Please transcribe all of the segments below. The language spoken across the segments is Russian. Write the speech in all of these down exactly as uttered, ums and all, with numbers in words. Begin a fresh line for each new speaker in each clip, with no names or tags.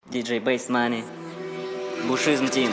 диджей Bass Money, Бушизм Тим,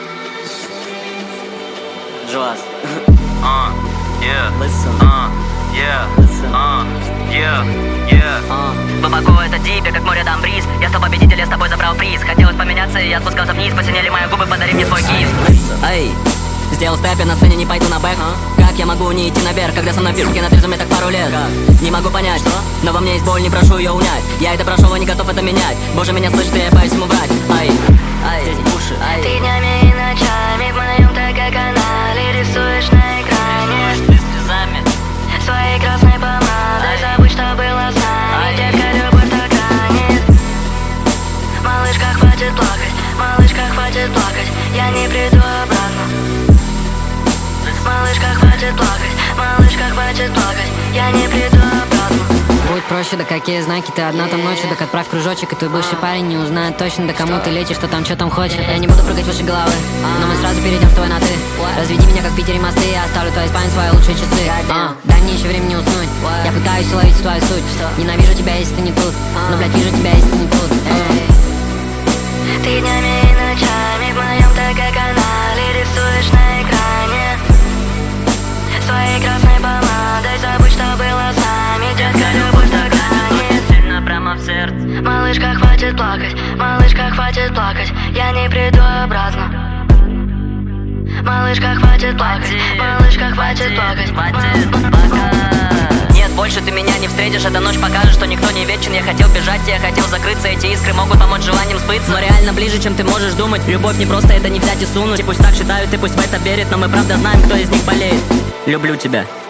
Джоаз.
Uh, yeah,
Listen,
uh, yeah,
listen,
uh, yeah, yeah.
uh.
Глубоко это дипе, как море там бриз. Я стал победителем, я с тобой забрал приз. Хотелось поменяться, и я спускался вниз. Посинели мои губы, подари мне свой киз.
Эй, сделал степ, я на сцене не пойду на бэк. Как я могу не идти наверх, когда со мной фишки на трезвом так пару лет? Не могу понять, что? Но во мне есть боль, не прошу ее унять. Я это прошел, и не готов это менять. Боже, меня слышит, и я боюсь ему врать. Ай, ай, здесь уши, ай.
Ты днями и ночами в моем ТГ-канале рисуешь на экране своей красной помадой. Забудь, что было с нами, детка, любовь так ранит. Малышка, хватит плакать, малышка, хватит плакать, я не приду обратно. Малышка, хватит плакать, малышка, хватит плакать, я не приду обратно.
Будь проще, да какие знаки, ты одна там ночью, так отправь кружочек, и твой бывший парень не узнает точно, да кому ты летишь, что там, что там хочет. Я не буду прыгать выше головы, но мы сразу перейдем с тобой на ты. Разведи меня, как в Питере мосты, я оставлю твоей спальне свои лучшие часы. А, дай мне еще времени уснуть, я пытаюсь уловить твою суть. Ненавижу тебя, если ты не тут, но, блядь, вижу тебя, если ты не тут. Эй.
Ты днями и ночами в моем ТГ-канале рисуешь на экране своей красной помадой. Забудь, что было с нами, детка, любовь так ранит.
Сильно прямо в сердце.
Малышка, хватит плакать, малышка, хватит плакать, я не приду обратно. Малышка, хватит плакать, малышка, хватит плакать,
Хватит, пока. Нет, больше ты меня не встретишь, эта ночь покажет, что никто не вечен. Я хотел бежать, я хотел закрыться, эти искры могут помочь желанием сбыться. Но реально ближе, чем ты можешь думать. Любовь не просто это не взять и сунуть. И пусть так считают, и пусть в это верят, но мы правда знаем, кто из них болеет. Люблю тебя.